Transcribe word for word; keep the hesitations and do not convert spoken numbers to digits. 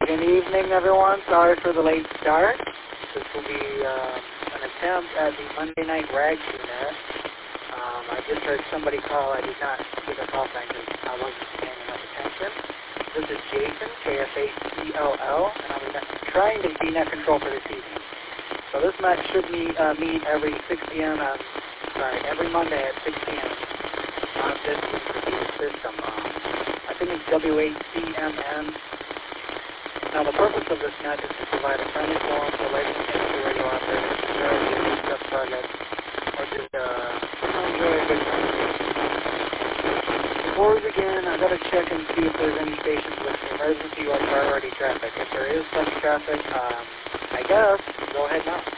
Good evening, everyone. Sorry for the late start. This will be uh, an attempt at the Monday night rag unit. Um, I just heard somebody call. I did not give a call sign because I wasn't paying enough attention. This is Jason, K F H C L L, and I'm net, trying to be net control for this evening. So this match should meet, uh, meet every six p m on, sorry, every Monday at six p m on this computer system. Um, I think it's W H C M N. Now, the purpose of this net is to provide a friendly forum for licensed industry radio operators to share ideas, discuss projects, or just uh, enjoy a good conversation. Before we begin, I've got to check and see if there's any stations with emergency or priority traffic. If there is such traffic, um, I guess, go ahead now.